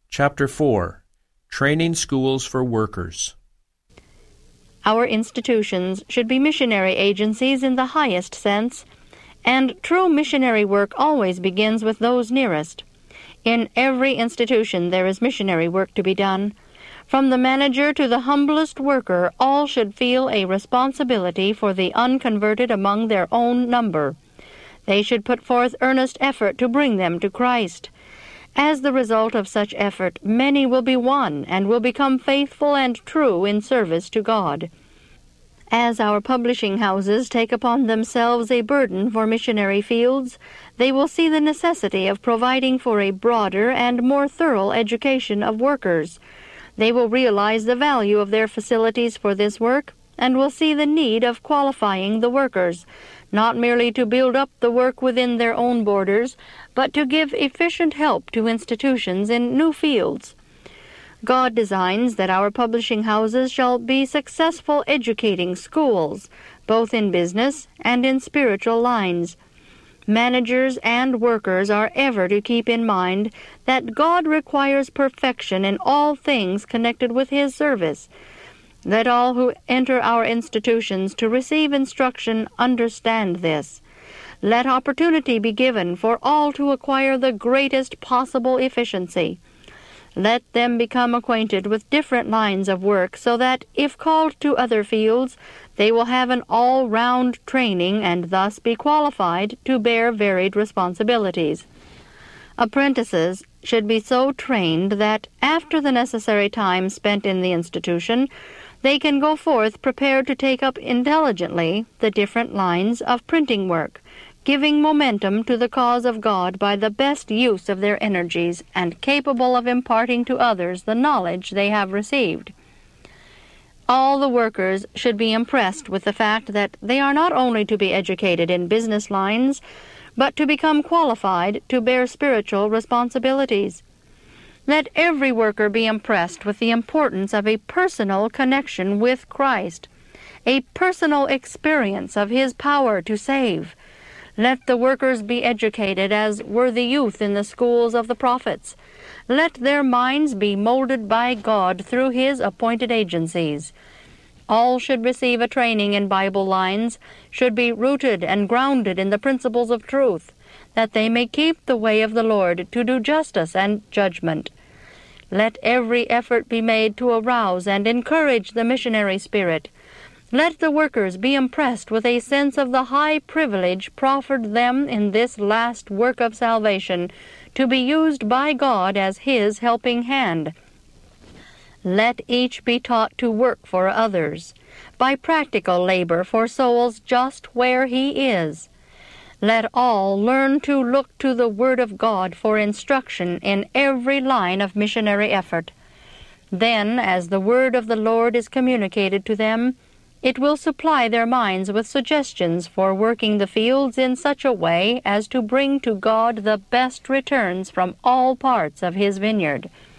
Chapter 4. Training Schools for Workers. Our institutions should be missionary agencies in the highest sense, and true missionary work always begins with those nearest. In every institution there is missionary work to be done. From the manager to the humblest worker, all should feel a responsibility for the unconverted among their own number. They should put forth earnest effort to bring them to Christ. As the result of such effort, many will be won and will become faithful and true in service to God. As our publishing houses take upon themselves a burden for missionary fields, they will see the necessity of providing for a broader and more thorough education of workers. They will realize the value of their facilities for this work, and will see the need of qualifying the workers, not merely to build up the work within their own borders, but to give efficient help to institutions in new fields. God designs that our publishing houses shall be successful educating schools, both in business and in spiritual lines. Managers and workers are ever to keep in mind that God requires perfection in all things connected with His service. Let all who enter our institutions to receive instruction understand this. Let opportunity be given for all to acquire the greatest possible efficiency. Let them become acquainted with different lines of work so that, if called to other fields, they will have an all-round training and thus be qualified to bear varied responsibilities. Apprentices should be so trained that, after the necessary time spent in the institution, they can go forth prepared to take up intelligently the different lines of printing work, giving momentum to the cause of God by the best use of their energies, and capable of imparting to others the knowledge they have received. All the workers should be impressed with the fact that they are not only to be educated in business lines, but to become qualified to bear spiritual responsibilities. Let every worker be impressed with the importance of a personal connection with Christ, a personal experience of His power to save. Let the workers be educated as were the youth in the schools of the prophets. Let their minds be molded by God through His appointed agencies. All should receive a training in Bible lines, should be rooted and grounded in the principles of truth, that they may keep the way of the Lord to do justice and judgment. Let every effort be made to arouse and encourage the missionary spirit. Let the workers be impressed with a sense of the high privilege proffered them in this last work of salvation, to be used by God as His helping hand. Let each be taught to work for others, by practical labor for souls just where he is. Let all learn to look to the Word of God for instruction in every line of missionary effort. Then, as the Word of the Lord is communicated to them, it will supply their minds with suggestions for working the fields in such a way as to bring to God the best returns from all parts of His vineyard.